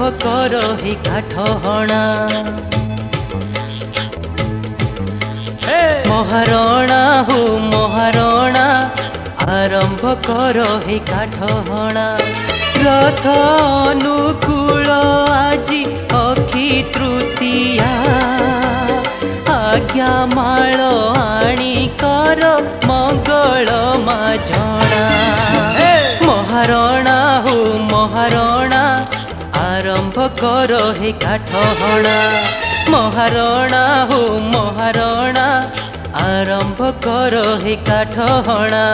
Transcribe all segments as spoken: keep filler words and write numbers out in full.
कर हे काठ हणा। महारणा हो महारणा आरंभ कर हे काठ हणा। रथ अनुकूल आजी अखी तृतीया आज्ञा माल आणी कर मंगल माजना। महारणा हो महारणा आरंभ कर हे काठ हणा। महारणा हो महारणा आरंभ कर हे काठ हणा।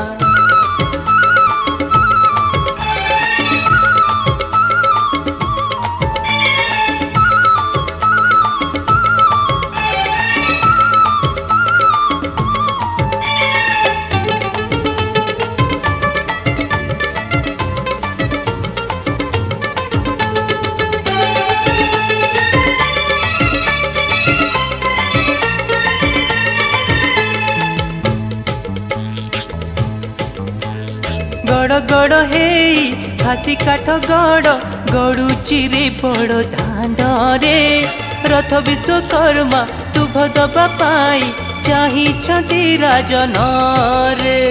गड़ गड़ हे फासी काठ गड़ गड़ुची रे बड़ दांड रे। रथ विश्वकर्मा शुभ दबा पाई चाहिछंती राजन रे।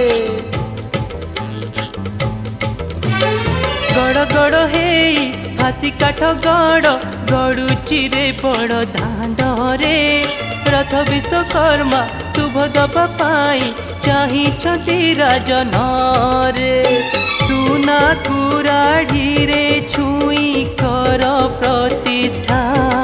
गड़ गड़ हे फासी काठ गड़ गड़ुची रे बड़ दांड रे। रथ विश्वकर्मा शुभ दबा पाई चाहिछंती राजन रे। सुना कुराढ़ी रे छुई कर प्रतिष्ठा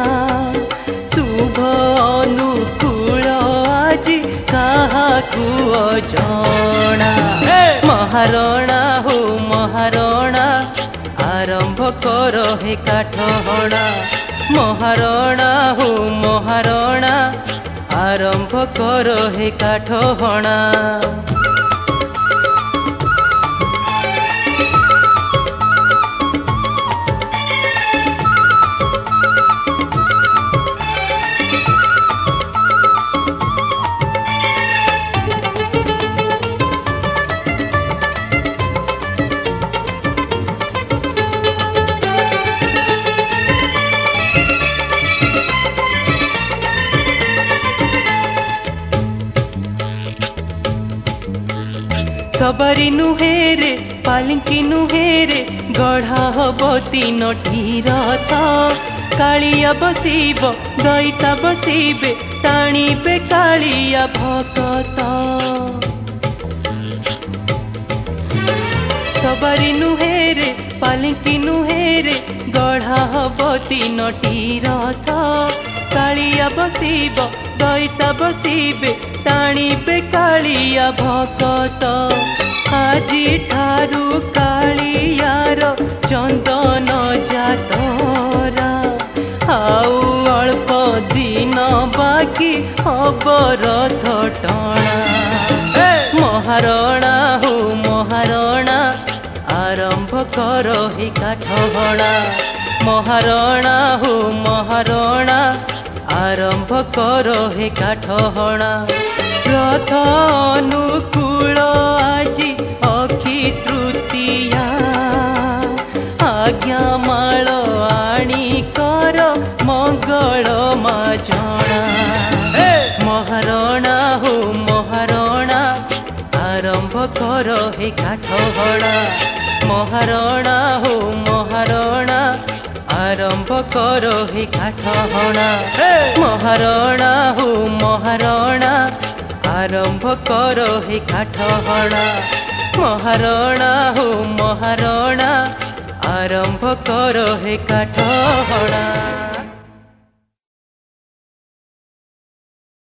शुभ अनुकूल आजी काहाकू अजणा। महारणा हो महारणा आरंभ कर हे काठ हणा। महारणा हो महारणा आरंभ कर हे काठ हणा। सबरी नुहेरे पालिंकी नुहेरे गढ़ा हब तीनोटी रथ। कालिया बसिब दैता बसिबे टाणीबे कालिया भकत। सबरी नुहेरे पालिंकी नुहेरे गढ़ा हब तीनोटी रथ। कालिया बसिब दैता बसिबे टाणीबे कालिया भकत। आजी ठारू कालियार चंदन जातरा आउ अल्प दिन बाकी हब रथ टणा। महारणा हो महारणा आरंभ कर हे काठ हणा। महारणा हो महारणा आरंभ कर हे काठ हणा। रथ अनुकूल आजी अखी तृतीया आज्ञा माल आणी कर मंगल माजना। महारणा हो महारणा आरंभ कर हे काठ हणा। महारणा हो महारणा आरंभ कर हे काठ हणा। महारणा हो महारणा आरंभ कर हे काठ हणा। महारणा हो महारणा आरंभ कर हे काठ हणा।